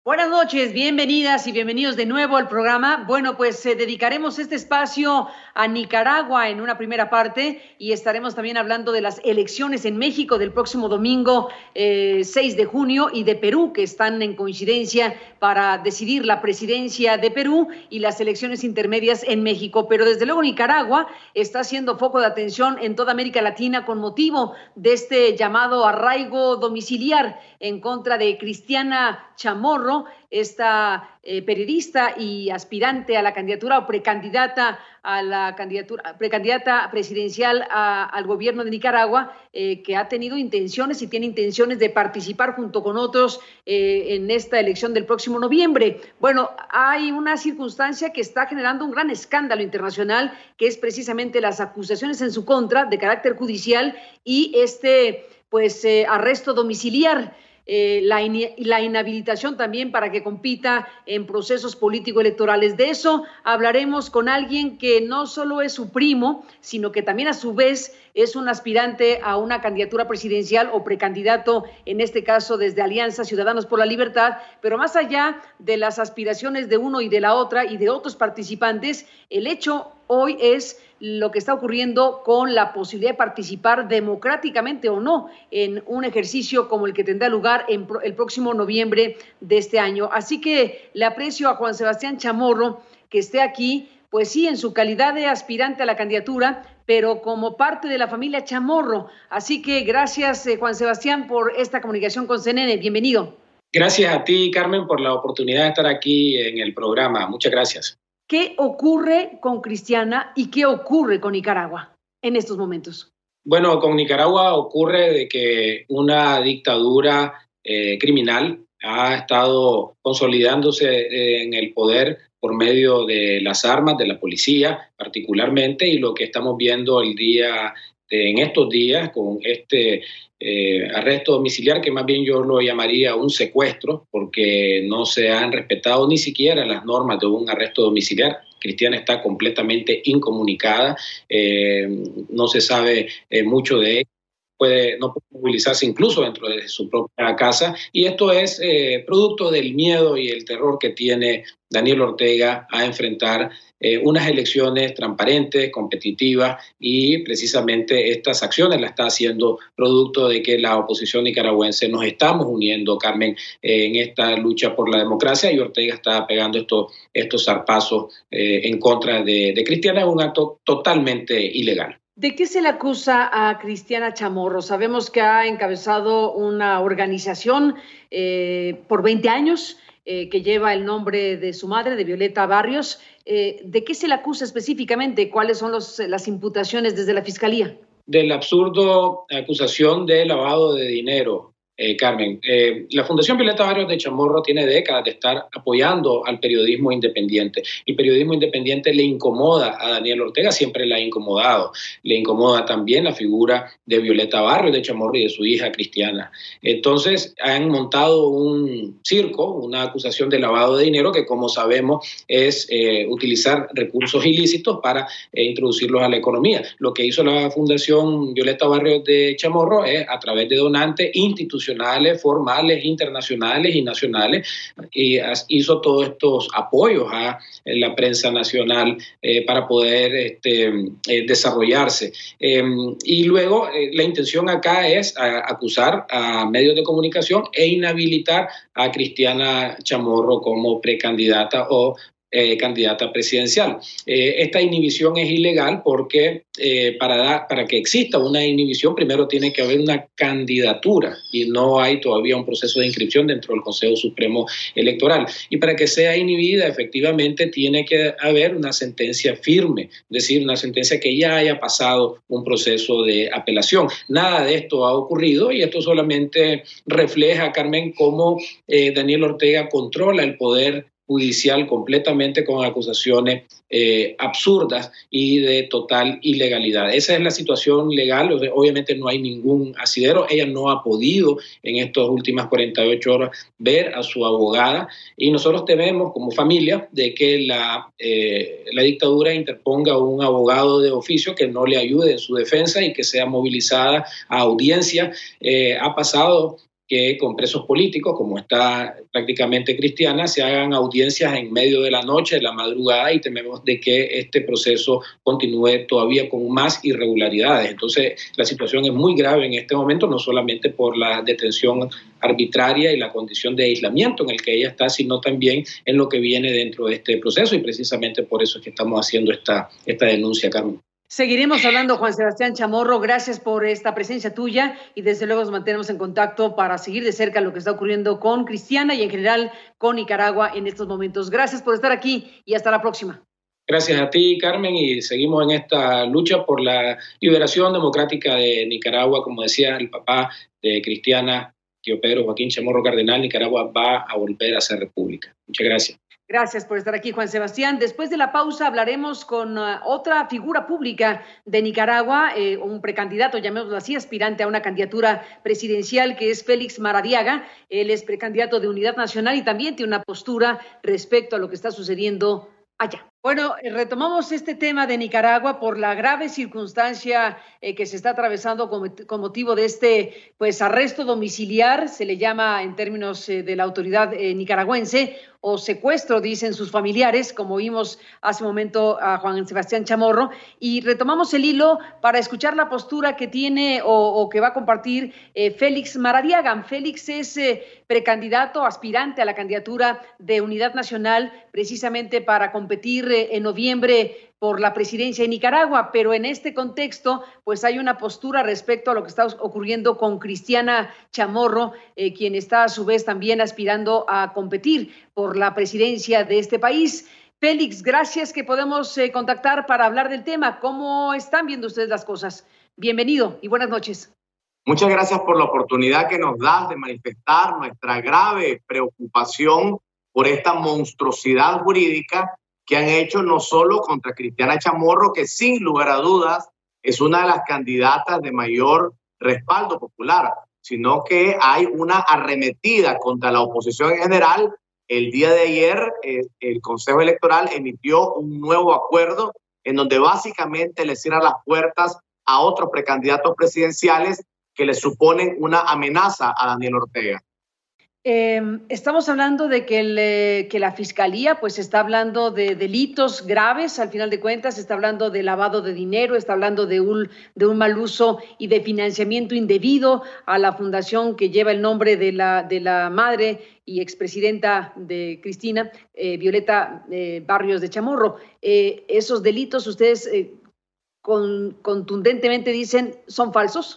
Buenas noches, bienvenidas y bienvenidos de nuevo al programa. Bueno, pues dedicaremos este espacio a Nicaragua en una primera parte y estaremos también hablando de las elecciones en México del próximo domingo 6 de junio y de Perú, que están en coincidencia para decidir la presidencia de Perú y las elecciones intermedias en México. Pero desde luego Nicaragua está siendo foco de atención en toda América Latina con motivo de este llamado arraigo domiciliar en contra de Cristiana Chamorro, esta periodista y aspirante a la candidatura o precandidata a la candidatura, precandidata presidencial al gobierno de Nicaragua, que ha tenido intenciones y tiene intenciones de participar junto con otros en esta elección del próximo noviembre. Bueno, hay una circunstancia que está generando un gran escándalo internacional, que es precisamente las acusaciones en su contra de carácter judicial y arresto domiciliar. La inhabilitación también para que compita en procesos político-electorales. De eso hablaremos con alguien que no solo es su primo, sino que también a su vez es un aspirante a una candidatura presidencial o precandidato, en este caso desde Alianza Ciudadanos por la Libertad, pero más allá de las aspiraciones de uno y de la otra y de otros participantes, el hecho hoy es lo que está ocurriendo con la posibilidad de participar democráticamente o no en un ejercicio como el que tendrá lugar en el próximo noviembre de este año. Así que le aprecio a Juan Sebastián Chamorro que esté aquí, pues sí, en su calidad de aspirante a la candidatura, pero como parte de la familia Chamorro. Así que gracias, Juan Sebastián, por esta comunicación con CNN. Bienvenido. Gracias a ti, Carmen, por la oportunidad de estar aquí en el programa. Muchas gracias. ¿Qué ocurre con Cristiana y qué ocurre con Nicaragua en estos momentos? Bueno, con Nicaragua ocurre de que una dictadura criminal ha estado consolidándose en el poder por medio de las armas, de la policía particularmente, y lo que estamos viendo en estos días con este arresto domiciliar, que más bien yo lo llamaría un secuestro, porque no se han respetado ni siquiera las normas de un arresto domiciliar. Cristiana está completamente incomunicada, no se sabe mucho de ella. No puede movilizarse incluso dentro de su propia casa, y esto es producto del miedo y el terror que tiene Daniel Ortega a enfrentar unas elecciones transparentes, competitivas, y precisamente estas acciones las está haciendo producto de que la oposición nicaragüense nos estamos uniendo, Carmen, en esta lucha por la democracia, y Ortega está pegando estos zarpazos en contra de Cristiana. Es un acto totalmente ilegal. ¿De qué se le acusa a Cristiana Chamorro? Sabemos que ha encabezado una organización por 20 años que lleva el nombre de su madre, de Violeta Barrios. ¿De qué se le acusa específicamente? ¿Cuáles son las imputaciones desde la Fiscalía? De la absurdo acusación de lavado de dinero. Carmen, la Fundación Violeta Barrios de Chamorro tiene décadas de estar apoyando al periodismo independiente. El periodismo independiente le incomoda a Daniel Ortega, siempre le ha incomodado. Le incomoda también la figura de Violeta Barrios de Chamorro y de su hija Cristiana. Entonces han montado un circo, una acusación de lavado de dinero, que como sabemos es utilizar recursos ilícitos para introducirlos a la economía. Lo que hizo la Fundación Violeta Barrios de Chamorro es, a través de donantes institucionales, formales, internacionales y nacionales, y hizo todos estos apoyos a la prensa nacional para poder desarrollarse. Y luego la intención acá es acusar a medios de comunicación e inhabilitar a Cristiana Chamorro como precandidata o candidata presidencial. Esta inhibición es ilegal porque para que exista una inhibición primero tiene que haber una candidatura, y no hay todavía un proceso de inscripción dentro del Consejo Supremo Electoral. Y para que sea inhibida efectivamente tiene que haber una sentencia firme, es decir, una sentencia que ya haya pasado un proceso de apelación. Nada de esto ha ocurrido, y esto solamente refleja, Carmen, cómo Daniel Ortega controla el poder judicial completamente, con acusaciones absurdas y de total ilegalidad. Esa es la situación legal. Obviamente no hay ningún asidero. Ella no ha podido en estas últimas 48 horas ver a su abogada, y nosotros tememos como familia de que la dictadura interponga un abogado de oficio que no le ayude en su defensa y que sea movilizada a audiencia. Ha pasado que con presos políticos, como está prácticamente Cristiana, se hagan audiencias en medio de la noche, de la madrugada, y tememos de que este proceso continúe todavía con más irregularidades. Entonces, la situación es muy grave en este momento, no solamente por la detención arbitraria y la condición de aislamiento en el que ella está, sino también en lo que viene dentro de este proceso, y precisamente por eso es que estamos haciendo esta denuncia, Carmen. Seguiremos hablando, Juan Sebastián Chamorro. Gracias por esta presencia tuya y desde luego nos mantenemos en contacto para seguir de cerca lo que está ocurriendo con Cristiana y en general con Nicaragua en estos momentos. Gracias por estar aquí y hasta la próxima. Gracias a ti, Carmen, y seguimos en esta lucha por la liberación democrática de Nicaragua. Como decía el papá de Cristiana, tío Pedro Joaquín Chamorro Cardenal, Nicaragua va a volver a ser república. Muchas gracias. Gracias por estar aquí, Juan Sebastián. Después de la pausa hablaremos con otra figura pública de Nicaragua, un precandidato, llamémoslo así, aspirante a una candidatura presidencial, que es Félix Maradiaga. Él es precandidato de Unidad Nacional y también tiene una postura respecto a lo que está sucediendo allá. Bueno, retomamos este tema de Nicaragua por la grave circunstancia que se está atravesando con motivo de este arresto domiciliar, se le llama en términos de la autoridad nicaragüense, o secuestro, dicen sus familiares, como vimos hace un momento a Juan Sebastián Chamorro, y retomamos el hilo para escuchar la postura que tiene o que va a compartir Félix Maradiaga. Félix es precandidato, aspirante a la candidatura de Unidad Nacional, precisamente para competir en noviembre por la presidencia de Nicaragua, pero en este contexto pues hay una postura respecto a lo que está ocurriendo con Cristiana Chamorro, quien está a su vez también aspirando a competir por la presidencia de este país. Félix, gracias que podemos contactar para hablar del tema. ¿Cómo están viendo ustedes las cosas? Bienvenido y buenas noches. Muchas gracias por la oportunidad que nos das de manifestar nuestra grave preocupación por esta monstruosidad jurídica que han hecho no solo contra Cristiana Chamorro, que sin lugar a dudas es una de las candidatas de mayor respaldo popular, sino que hay una arremetida contra la oposición en general. El día de ayer el Consejo Electoral emitió un nuevo acuerdo en donde básicamente le cierra las puertas a otros precandidatos presidenciales que le suponen una amenaza a Daniel Ortega. Estamos hablando de que la Fiscalía pues está hablando de delitos graves, al final de cuentas, está hablando de lavado de dinero, está hablando de un mal uso y de financiamiento indebido a la fundación que lleva el nombre de la madre y expresidenta de Cristina, Violeta Barrios de Chamorro. Esos delitos, ustedes contundentemente dicen, ¿son falsos?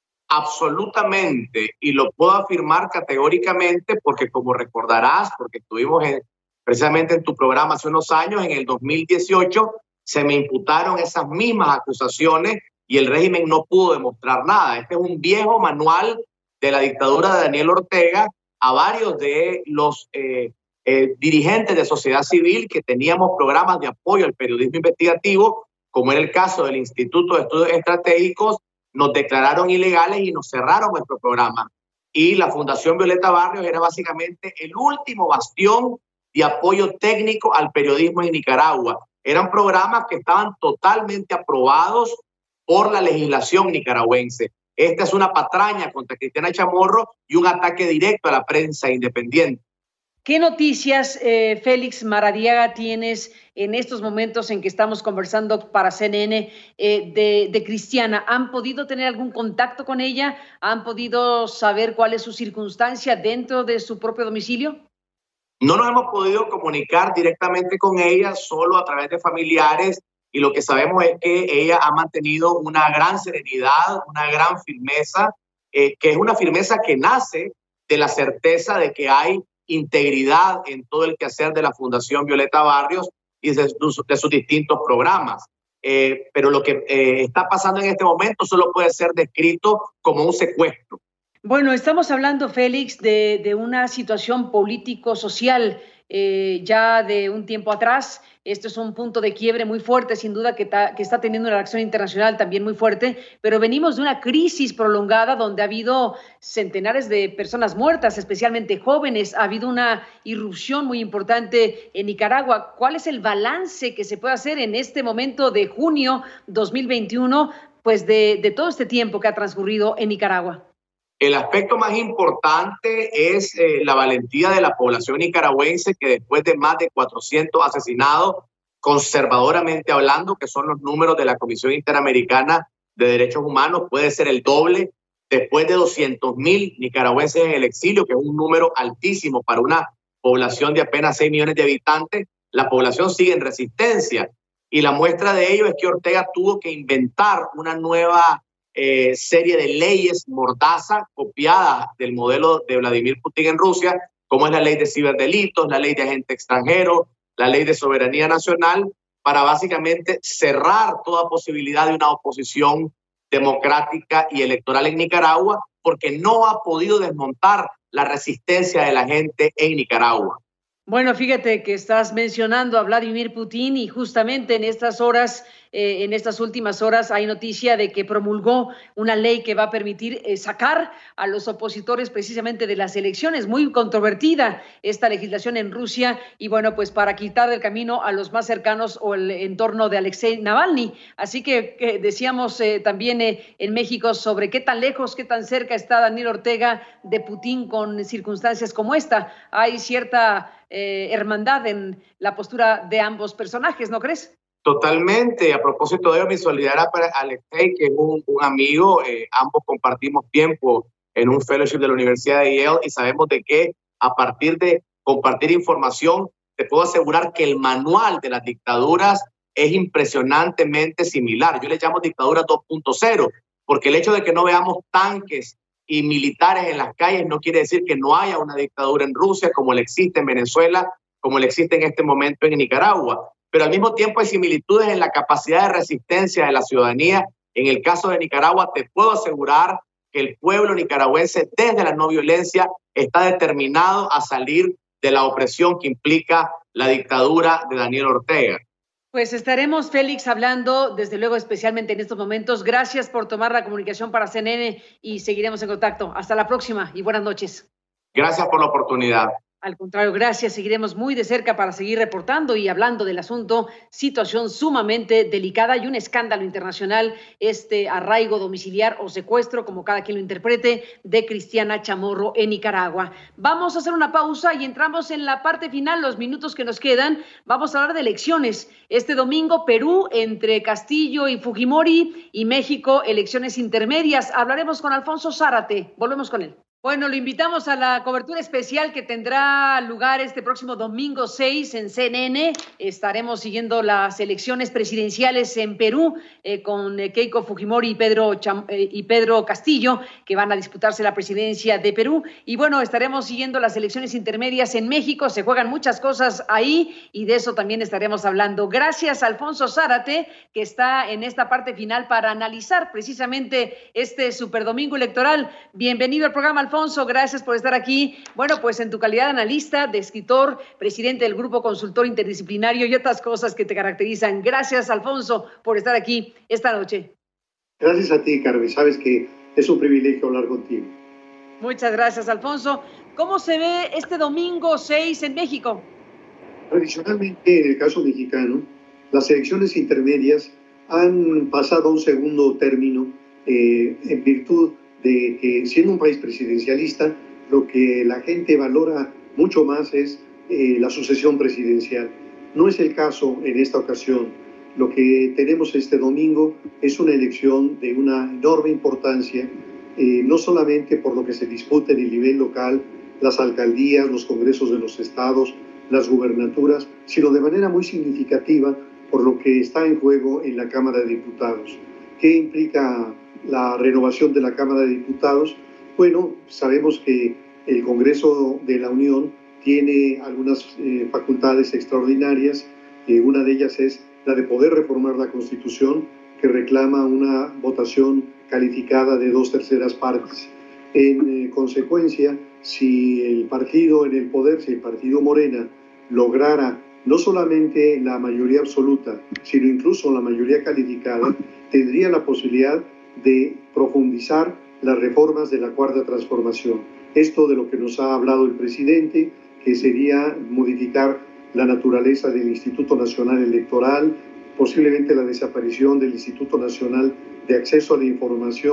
Absolutamente, y lo puedo afirmar categóricamente porque, como recordarás, porque estuvimos precisamente en tu programa hace unos años, en el 2018, se me imputaron esas mismas acusaciones y el régimen no pudo demostrar nada. Este es un viejo manual de la dictadura de Daniel Ortega a varios de los dirigentes de sociedad civil que teníamos programas de apoyo al periodismo investigativo, como era el caso del Instituto de Estudios Estratégicos. Nos declararon ilegales y nos cerraron nuestro programa. Y la Fundación Violeta Barrios era básicamente el último bastión de apoyo técnico al periodismo en Nicaragua. Eran programas que estaban totalmente aprobados por la legislación nicaragüense. Esta es una patraña contra Cristiana Chamorro y un ataque directo a la prensa independiente. ¿Qué noticias, Félix Maradiaga, tienes en estos momentos en que estamos conversando para CNN de Cristiana? ¿Han podido tener algún contacto con ella? ¿Han podido saber cuál es su circunstancia dentro de su propio domicilio? No nos hemos podido comunicar directamente con ella, solo a través de familiares, y lo que sabemos es que ella ha mantenido una gran serenidad, una gran firmeza, que es una firmeza que nace de la certeza de que hay integridad en todo el quehacer de la Fundación Violeta Barrios y de sus distintos programas. Pero lo que está pasando en este momento solo puede ser descrito como un secuestro. Bueno, estamos hablando, Félix, de una situación político-social ya de un tiempo atrás. Esto es un punto de quiebre muy fuerte, sin duda, que está teniendo una reacción internacional también muy fuerte, pero venimos de una crisis prolongada donde ha habido centenares de personas muertas, especialmente jóvenes. Ha habido una irrupción muy importante en Nicaragua. ¿Cuál es el balance que se puede hacer en este momento de junio 2021, pues de todo este tiempo que ha transcurrido en Nicaragua? El aspecto más importante es la valentía de la población nicaragüense, que después de más de 400 asesinados, conservadoramente hablando, que son los números de la Comisión Interamericana de Derechos Humanos, puede ser el doble. Después de 200.000 nicaragüenses en el exilio, que es un número altísimo para una población de apenas 6 millones de habitantes, la población sigue en resistencia. Y la muestra de ello es que Ortega tuvo que inventar una nueva serie de leyes mordaza copiadas del modelo de Vladimir Putin en Rusia, como es la ley de ciberdelitos, la ley de agente extranjero, la ley de soberanía nacional, para básicamente cerrar toda posibilidad de una oposición democrática y electoral en Nicaragua, porque no ha podido desmontar la resistencia de la gente en Nicaragua. Bueno, fíjate que estás mencionando a Vladimir Putin y justamente en estas horas, en estas últimas horas, hay noticia de que promulgó una ley que va a permitir sacar a los opositores precisamente de las elecciones. Muy controvertida esta legislación en Rusia y bueno, pues para quitar del camino a los más cercanos o el entorno de Alexei Navalny. Así que decíamos también en México sobre qué tan lejos, qué tan cerca está Daniel Ortega de Putin con circunstancias como esta. Hay cierta hermandad en la postura de ambos personajes, ¿no crees? Totalmente. A propósito de ello, mi solidaridad para Alexei, que es un amigo. Ambos compartimos tiempo en un fellowship de la Universidad de Yale y sabemos de que a partir de compartir información, te puedo asegurar que el manual de las dictaduras es impresionantemente similar. Yo le llamo dictadura 2.0, porque el hecho de que no veamos tanques y militares en las calles no quiere decir que no haya una dictadura en Rusia como la existe en Venezuela, como la existe en este momento en Nicaragua. Pero al mismo tiempo hay similitudes en la capacidad de resistencia de la ciudadanía. En el caso de Nicaragua, te puedo asegurar que el pueblo nicaragüense, desde la no violencia, está determinado a salir de la opresión que implica la dictadura de Daniel Ortega. Pues estaremos, Félix, hablando, desde luego, especialmente en estos momentos. Gracias por tomar la comunicación para CNN y seguiremos en contacto. Hasta la próxima y buenas noches. Gracias por la oportunidad. Al contrario, gracias. Seguiremos muy de cerca para seguir reportando y hablando del asunto. Situación sumamente delicada y un escándalo internacional, este arraigo domiciliar o secuestro, como cada quien lo interprete, de Cristiana Chamorro en Nicaragua. Vamos a hacer una pausa y entramos en la parte final, los minutos que nos quedan. Vamos a hablar de elecciones. Este domingo, Perú entre Castillo y Fujimori y México, elecciones intermedias. Hablaremos con Alfonso Zárate. Volvemos con él. Bueno, lo invitamos a la cobertura especial que tendrá lugar este próximo domingo 6 en CNN. Estaremos siguiendo las elecciones presidenciales en Perú con Keiko Fujimori y Pedro Castillo, que van a disputarse la presidencia de Perú. Y bueno, estaremos siguiendo las elecciones intermedias en México. Se juegan muchas cosas ahí y de eso también estaremos hablando. Gracias a Alfonso Zárate, que está en esta parte final para analizar precisamente este superdomingo electoral. Bienvenido al programa, Alfonso, gracias por estar aquí. Bueno, pues en tu calidad de analista, de escritor, presidente del Grupo Consultor Interdisciplinario y otras cosas que te caracterizan. Gracias, Alfonso, por estar aquí esta noche. Gracias a ti, Carmen. Sabes que es un privilegio hablar contigo. Muchas gracias, Alfonso. ¿Cómo se ve este domingo 6 en México? Tradicionalmente, en el caso mexicano, las elecciones intermedias han pasado a un segundo término en virtud de que, siendo un país presidencialista, lo que la gente valora mucho más es la sucesión presidencial. No es el caso en esta ocasión. Lo que tenemos este domingo es una elección de una enorme importancia, no solamente por lo que se discute en el nivel local, las alcaldías, los congresos de los estados, las gubernaturas, sino de manera muy significativa por lo que está en juego en la Cámara de Diputados. ¿Qué implica la renovación de la Cámara de Diputados? Bueno, sabemos que el Congreso de la Unión tiene algunas facultades extraordinarias. Una de ellas es la de poder reformar la Constitución, que reclama una votación calificada de 2/3 partes. En consecuencia, si el partido en el poder, si el partido Morena, lograra no solamente la mayoría absoluta, sino incluso la mayoría calificada, tendría la posibilidad de profundizar las reformas de la Cuarta Transformación. Esto de lo que nos ha hablado el presidente, que sería modificar la naturaleza del Instituto Nacional Electoral, posiblemente la desaparición del Instituto Nacional de Acceso a la Información,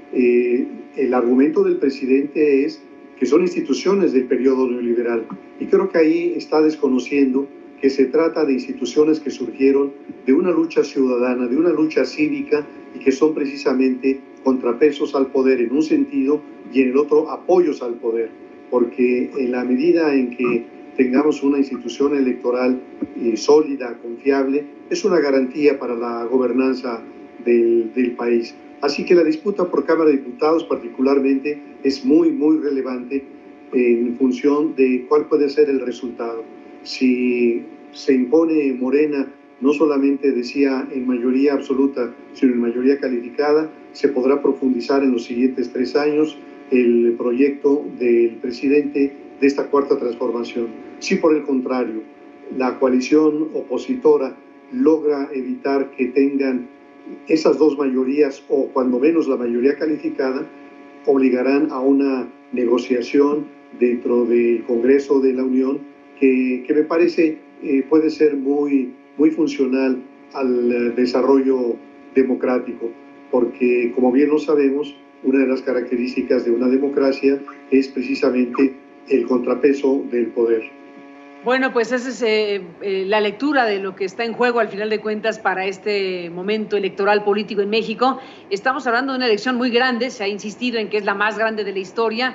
El argumento del presidente es que son instituciones del periodo neoliberal, y creo que ahí está desconociendo que se trata de instituciones que surgieron de una lucha ciudadana, de una lucha cívica, y que son precisamente contrapesos al poder en un sentido y en el otro apoyos al poder, porque en la medida en que tengamos una institución electoral sólida, confiable, es una garantía para la gobernanza del país. Así que la disputa por Cámara de Diputados particularmente es muy, muy relevante en función de cuál puede ser el resultado. Si se impone Morena, no solamente decía en mayoría absoluta, sino en mayoría calificada, se podrá profundizar en los siguientes 3 años el proyecto del presidente de esta cuarta transformación. Si por el contrario, la coalición opositora logra evitar que tengan esas 2 mayorías, o cuando menos la mayoría calificada, obligarán a una negociación dentro del Congreso de la Unión que me parece puede ser muy funcional al desarrollo democrático, porque como bien lo sabemos, una de las características de una democracia es precisamente el contrapeso del poder. Bueno, pues esa es la lectura de lo que está en juego al final de cuentas para este momento electoral político en México. Estamos hablando de una elección muy grande, se ha insistido en que es la más grande de la historia.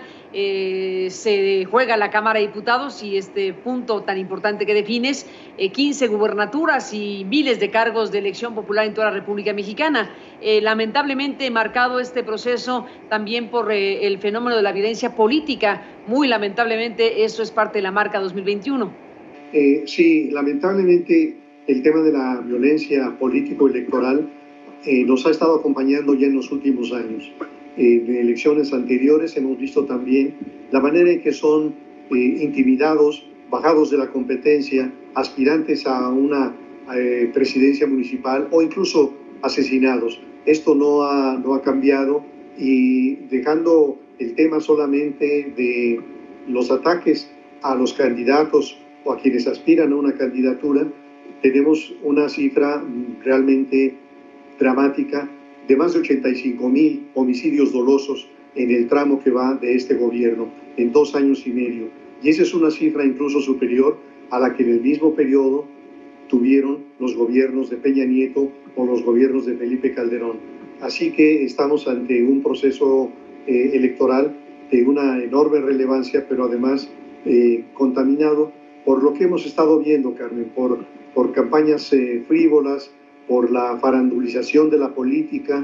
Se juega la Cámara de Diputados y este punto tan importante que defines, 15 gubernaturas y miles de cargos de elección popular en toda la República Mexicana. Lamentablemente marcado este proceso también por el fenómeno de la violencia política. Muy lamentablemente eso es parte de la marca 2021. Sí, lamentablemente el tema de la violencia político-electoral nos ha estado acompañando ya en los últimos años. En elecciones anteriores hemos visto también la manera en que son intimidados, bajados de la competencia, aspirantes a una presidencia municipal o incluso asesinados. Esto no ha cambiado, y dejando el tema solamente de los ataques a los candidatos o a quienes aspiran a una candidatura, tenemos una cifra realmente dramática de más de 85,000 homicidios dolosos en el tramo que va de este gobierno, en 2 años y medio. Y esa es una cifra incluso superior a la que en el mismo periodo tuvieron los gobiernos de Peña Nieto o los gobiernos de Felipe Calderón. Así que estamos ante un proceso electoral de una enorme relevancia, pero además contaminado por lo que hemos estado viendo, Carmen, por campañas frívolas, por la farandulización de la política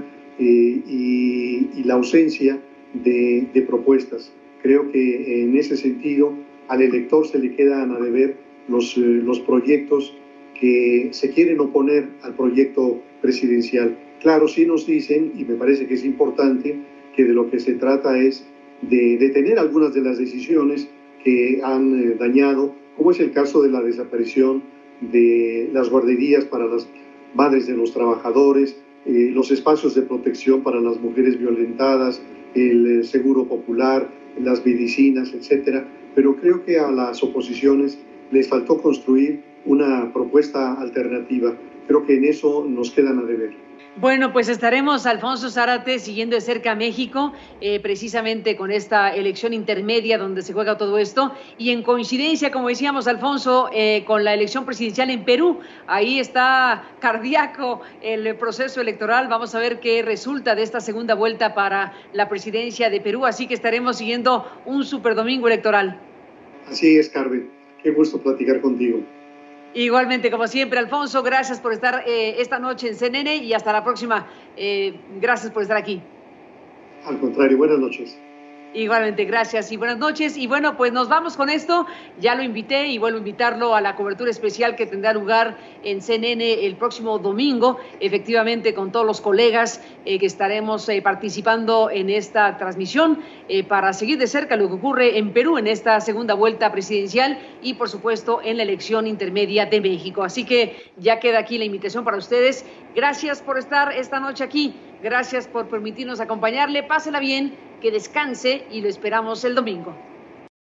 y la ausencia de propuestas. Creo que en ese sentido al elector se le quedan a deber los proyectos que se quieren oponer al proyecto presidencial. Claro, sí nos dicen, y me parece que es importante, que de lo que se trata es de detener algunas de las decisiones que han dañado, como es el caso de la desaparición de las guarderías para las madres de los trabajadores, los espacios de protección para las mujeres violentadas, el seguro popular, las medicinas, etcétera. Pero creo que a las oposiciones les faltó construir una propuesta alternativa. Creo que en eso nos quedan a deber. Bueno, pues estaremos, Alfonso Zárate, siguiendo de cerca a México, precisamente con esta elección intermedia donde se juega todo esto, y en coincidencia, como decíamos, Alfonso, con la elección presidencial en Perú. Ahí está cardíaco el proceso electoral. Vamos a ver qué resulta de esta segunda vuelta para la presidencia de Perú, así que estaremos siguiendo un superdomingo electoral. Así es, Carmen. Qué gusto platicar contigo. Igualmente, como siempre, Alfonso, gracias por estar esta noche en CNN y hasta la próxima. Gracias por estar aquí. Al contrario, buenas noches. Igualmente, gracias y buenas noches. Y bueno, pues nos vamos con esto. Ya lo invité y vuelvo a invitarlo a la cobertura especial que tendrá lugar en CNN el próximo domingo, efectivamente con todos los colegas que estaremos participando en esta transmisión para seguir de cerca lo que ocurre en Perú en esta segunda vuelta presidencial y por supuesto en la elección intermedia de México. Así que ya queda aquí la invitación para ustedes. Gracias por estar esta noche aquí. Gracias por permitirnos acompañarle. Pásela bien, que descanse y lo esperamos el domingo.